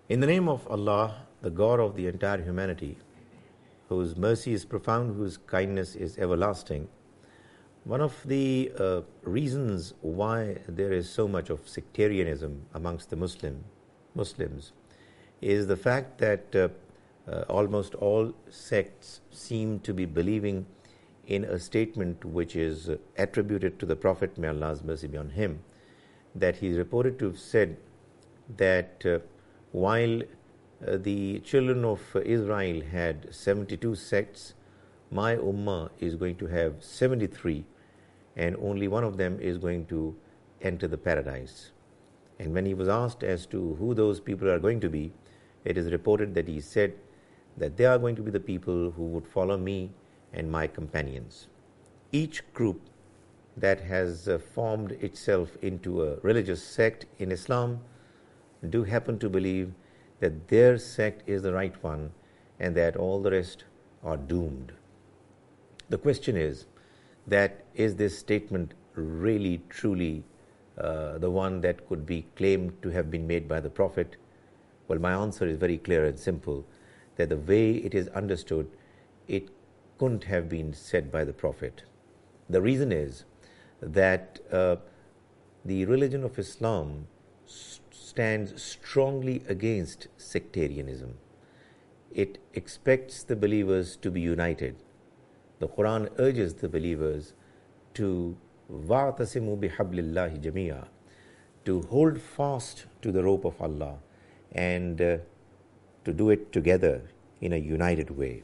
In the name of Allah, the God of the entire humanity, whose mercy is profound, whose kindness is everlasting, one of the reasons why there is so much of sectarianism amongst the Muslims is the fact that almost all sects seem to be believing in a statement which is attributed to the Prophet, may Allah's mercy be on him, that he is reported to have said that while the children of Israel had 72 sects, my ummah is going to have 73, and only one of them is going to enter the paradise. And when he was asked as to who those people are going to be, it is reported that he said that they are going to be the people who would follow me and my companions. Each group that has formed itself into a religious sect in Islam do happen to believe that their sect is the right one and that all the rest are doomed. The question is that is this statement really truly the one that could be claimed to have been made by the Prophet? Well, my answer is very clear and simple, that the way it is understood, it couldn't have been said by the Prophet. The reason is that the religion of Islam stands strongly against sectarianism. It expects the believers to be united. The Quran urges the believers to وَاعْتَصِمُوا بِحَبْلِ اللَّهِ جَمِيعًا, to hold fast to the rope of Allah and to do it together in a united way.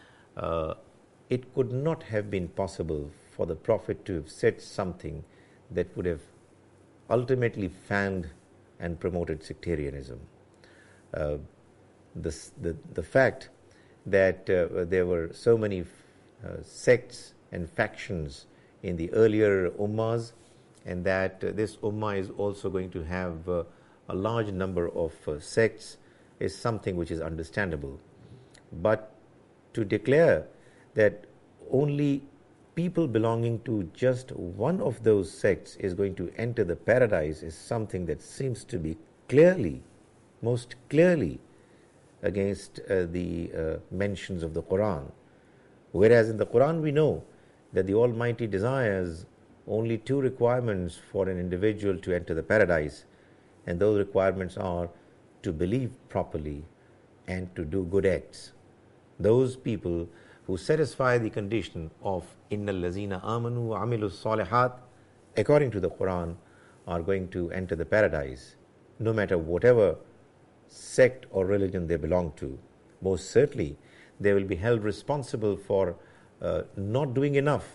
It could not have been possible for the Prophet to have said something that would have ultimately fanned and promoted sectarianism. The fact that there were so many sects and factions in the earlier ummahs, and that this ummah is also going to have a large number of sects, is something which is understandable. But to declare that only people belonging to just one of those sects is going to enter the paradise is something that seems to be most clearly against the mentions of the Quran. Whereas in the Quran we know that the Almighty desires only two requirements for an individual to enter the paradise, and those requirements are to believe properly and to do good acts. Those people who satisfy the condition of innal lazina amanu wa amilus salihat, according to the Quran, are going to enter the paradise, no matter whatever sect or religion they belong to. Most certainly they will be held responsible for not doing enough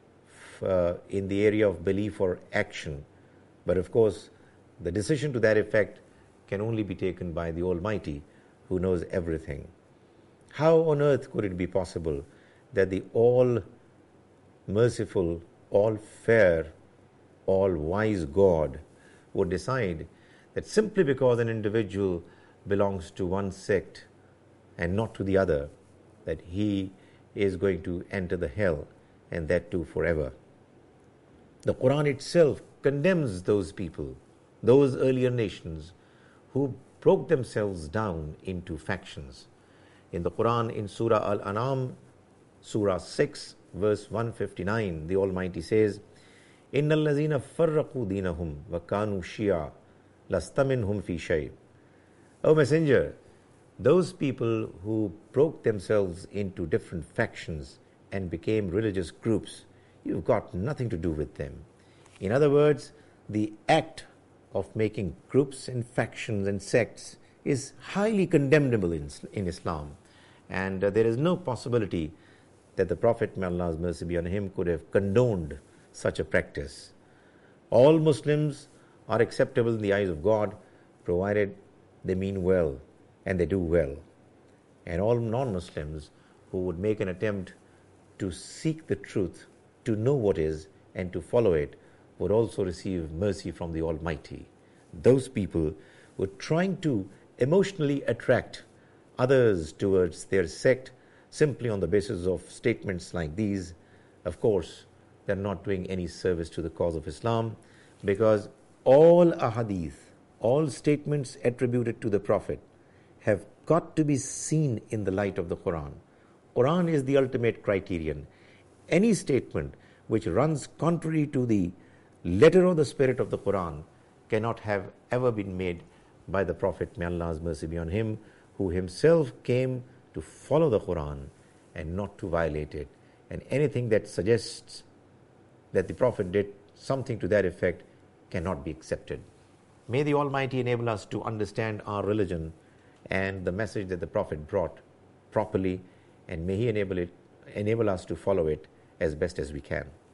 in the area of belief or action. But of course, the decision to that effect can only be taken by the Almighty, who knows everything. How on earth could it be possible that the all-merciful, all-fair, all-wise God would decide that simply because an individual belongs to one sect and not to the other, that he is going to enter the hell, and that too forever? The Quran itself condemns those people, those earlier nations who broke themselves down into factions. In the Quran, in Surah Al-An'am, Surah 6, verse 159, the Almighty says, إِنَّ الَّذِينَ فَرَّقُوا دِينَهُمْ وَكَانُوا شِيَعًا لَسْتَ مِنْهُمْ فِي شَيْءٍ. O Messenger, those people who broke themselves into different factions and became religious groups, you've got nothing to do with them. In other words, the act of making groups and factions and sects is highly condemnable in Islam, and there is no possibility that the Prophet, may Allah's mercy be on him, could have condoned such a practice. All Muslims are acceptable in the eyes of God, provided they mean well and they do well. And all non-Muslims who would make an attempt to seek the truth, to know what is, and to follow it, would also receive mercy from the Almighty. Those people were trying to emotionally attract others towards their sect simply on the basis of statements like these. Of course, they're not doing any service to the cause of Islam, because all ahadith, all statements attributed to the Prophet, have got to be seen in the light of the Quran. Quran is the ultimate criterion. Any statement which runs contrary to the letter or the spirit of the Quran cannot have ever been made by the Prophet, may Allah's mercy be on him, who himself came to follow the Quran and not to violate it. And anything that suggests that the Prophet did something to that effect cannot be accepted. May the Almighty enable us to understand our religion and the message that the Prophet brought properly, and may He enable us to follow it as best as we can.